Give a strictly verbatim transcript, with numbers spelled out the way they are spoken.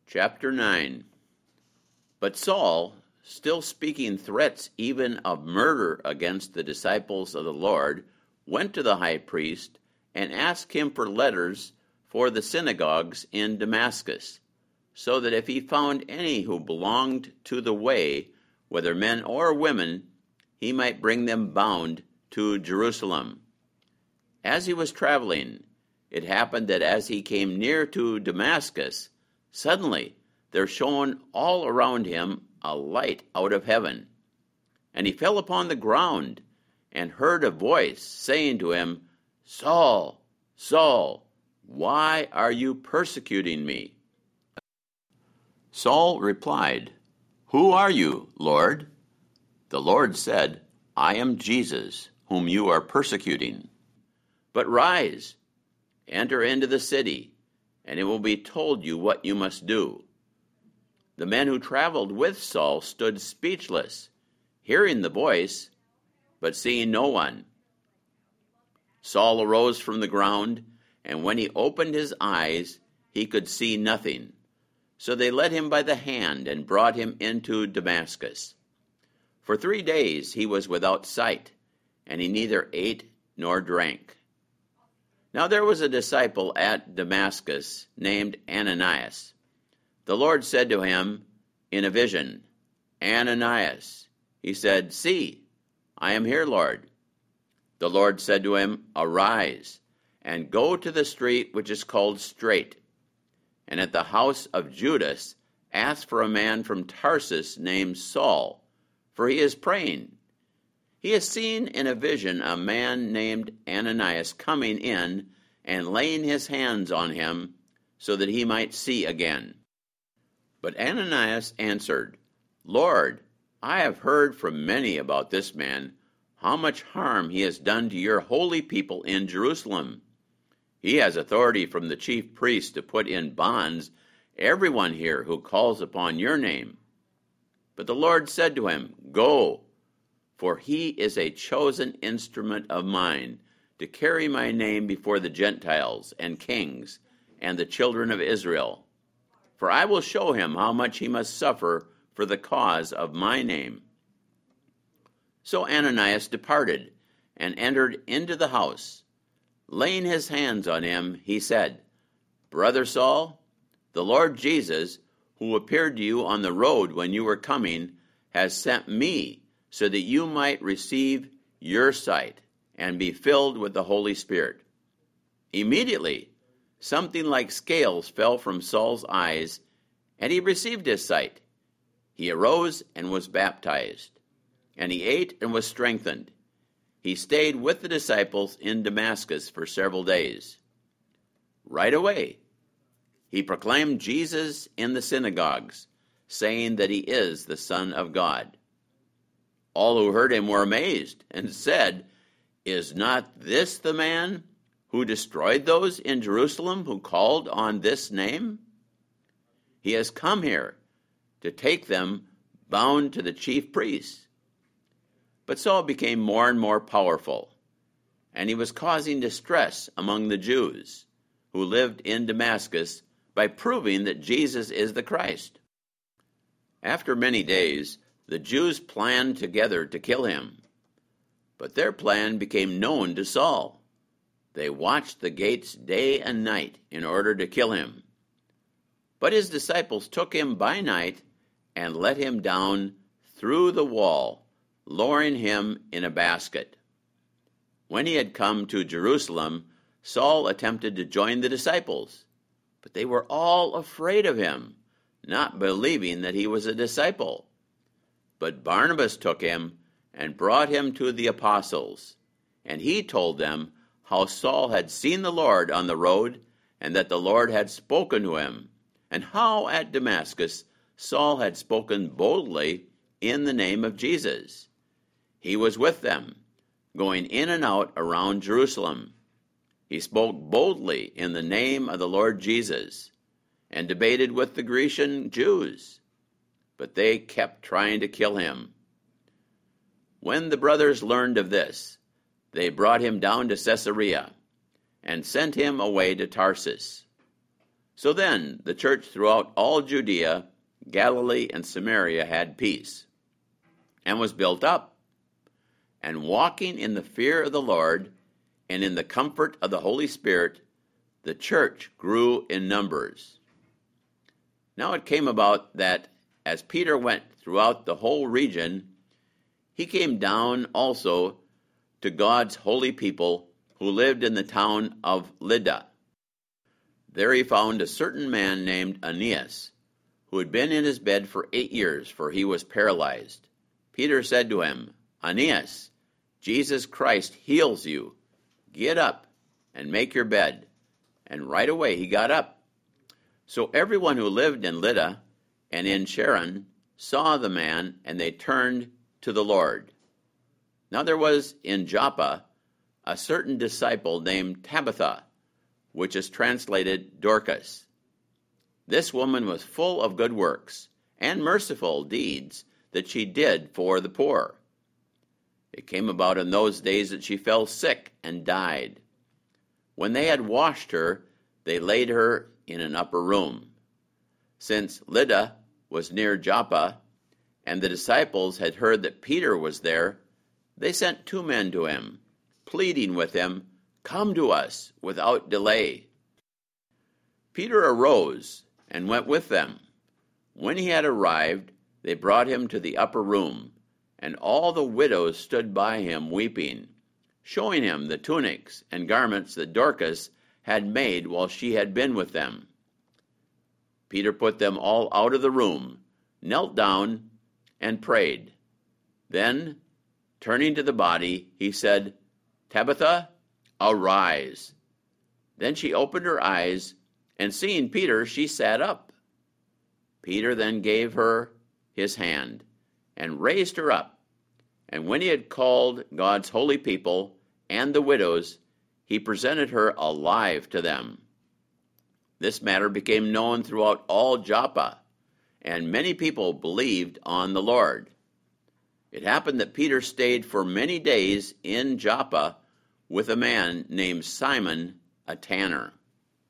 Chapter nine. But Saul, still speaking threats even of murder against the disciples of the Lord, went to the high priest and asked him for letters for the synagogues in Damascus, so that if he found any who belonged to the way, whether men or women, he might bring them bound to Jerusalem. As he was traveling, it happened that as he came near to Damascus, suddenly there shone all around him a light out of heaven. And he fell upon the ground and heard a voice saying to him, Saul, Saul, why are you persecuting me? Saul replied, Who are you, Lord? The Lord said, I am Jesus, whom you are persecuting. But rise, enter into the city, and it will be told you what you must do. The men who traveled with Saul stood speechless, hearing the voice, but seeing no one. Saul arose from the ground, and when he opened his eyes, he could see nothing. So they led him by the hand and brought him into Damascus. For three days he was without sight, and he neither ate nor drank. Now there was a disciple at Damascus named Ananias. The Lord said to him in a vision, Ananias. He said, See, I am here, Lord. The Lord said to him, Arise, and go to the street which is called Straight, and at the house of Judas ask for a man from Tarsus named Saul, for he is praying. He has seen in a vision a man named Ananias coming in and laying his hands on him so that he might see again. But Ananias answered, Lord, I have heard from many about this man, how much harm he has done to your holy people in Jerusalem. He has authority from the chief priest to put in bonds everyone here who calls upon your name. But the Lord said to him, Go, for he is a chosen instrument of mine to carry my name before the Gentiles and kings and the children of Israel. For I will show him how much he must suffer for the cause of my name. So Ananias departed and entered into the house. Laying his hands on him, he said, Brother Saul, the Lord Jesus, who appeared to you on the road when you were coming, has sent me so that you might receive your sight and be filled with the Holy Spirit. Immediately, something like scales fell from Saul's eyes, and he received his sight. He arose and was baptized, and he ate and was strengthened. He stayed with the disciples in Damascus for several days. Right away, he proclaimed Jesus in the synagogues, saying that he is the Son of God. All who heard him were amazed and said, Is not this the man who destroyed those in Jerusalem who called on this name? He has come here to take them bound to the chief priests. But Saul became more and more powerful, and he was causing distress among the Jews who lived in Damascus by proving that Jesus is the Christ. After many days, the Jews planned together to kill him, but their plan became known to Saul. They watched the gates day and night in order to kill him. But his disciples took him by night and let him down through the wall, lowering him in a basket. When he had come to Jerusalem, Saul attempted to join the disciples, but they were all afraid of him, not believing that he was a disciple. But Barnabas took him and brought him to the apostles, and he told them how Saul had seen the Lord on the road, and that the Lord had spoken to him, and how at Damascus Saul had spoken boldly in the name of Jesus. He was with them, going in and out around Jerusalem. He spoke boldly in the name of the Lord Jesus, and debated with the Grecian Jews, but they kept trying to kill him. When the brothers learned of this, they brought him down to Caesarea, and sent him away to Tarsus. So then the church throughout all Judea, Galilee, and Samaria had peace, and was built up, and walking in the fear of the Lord, and in the comfort of the Holy Spirit, the church grew in numbers. Now it came about that as Peter went throughout the whole region, he came down also to God's holy people who lived in the town of Lydda. There he found a certain man named Aeneas, who had been in his bed for eight years, for he was paralyzed. Peter said to him, Aeneas, Jesus Christ heals you. Get up and make your bed. And right away he got up. So everyone who lived in Lydda and in Sharon saw the man, and they turned to the Lord. Now there was in Joppa a certain disciple named Tabitha, which is translated Dorcas. This woman was full of good works and merciful deeds that she did for the poor. It came about in those days that she fell sick and died. When they had washed her, they laid her in an upper room. Since Lydda was near Joppa, and the disciples had heard that Peter was there, they sent two men to him, pleading with him, Come to us without delay. Peter arose and went with them. When he had arrived, they brought him to the upper room, and all the widows stood by him weeping, showing him the tunics and garments that Dorcas had made while she had been with them. Peter put them all out of the room, knelt down, and prayed. Then, turning to the body, he said, Tabitha, arise. Then she opened her eyes, and seeing Peter, she sat up. Peter then gave her his hand and raised her up. And when he had called God's holy people and the widows, he presented her alive to them. This matter became known throughout all Joppa, and many people believed on the Lord. It happened that Peter stayed for many days in Joppa with a man named Simon, a tanner.